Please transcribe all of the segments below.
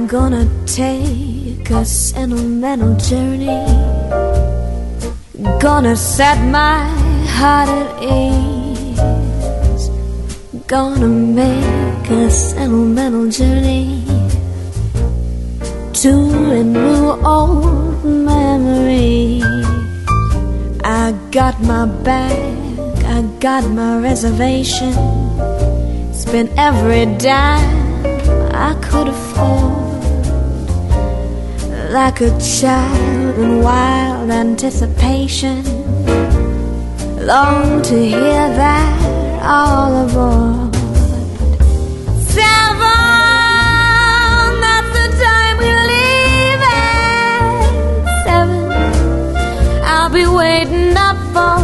gonna take a sentimental journey, gonna set my heart at ease, gonna make a sentimental journey to a new old memory. I got my bag, I got my reservation, spent every dime I could afford, like a child in wild anticipation, long to hear that all aboard. 7, that's the time we leave at 7. I'll be waiting up for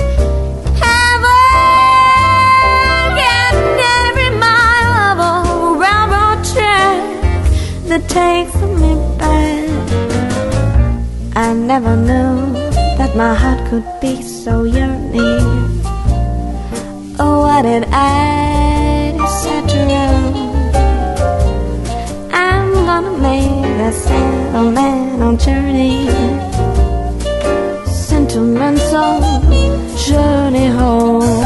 that takes me back. I never knew that my heart could be so yearning. Oh, what did I decide to roll? I'm gonna make a sentimental journey, sentimental journey home.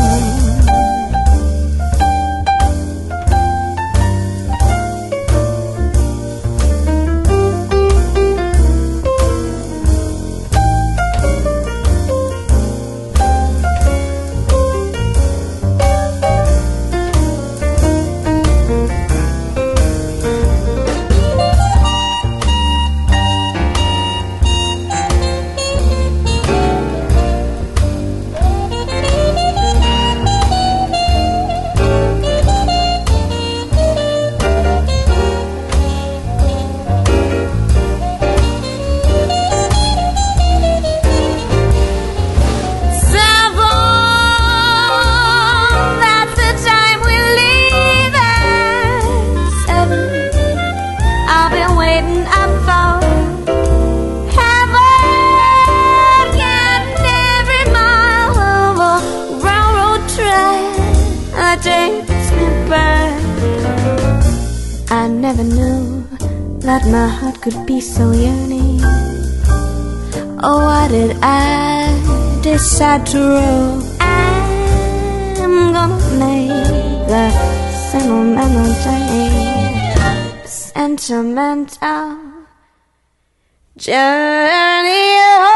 I never knew that my heart could be so yearning. Oh, why did I decide to roll? I'm gonna make the sentimental journey, sentimental journey.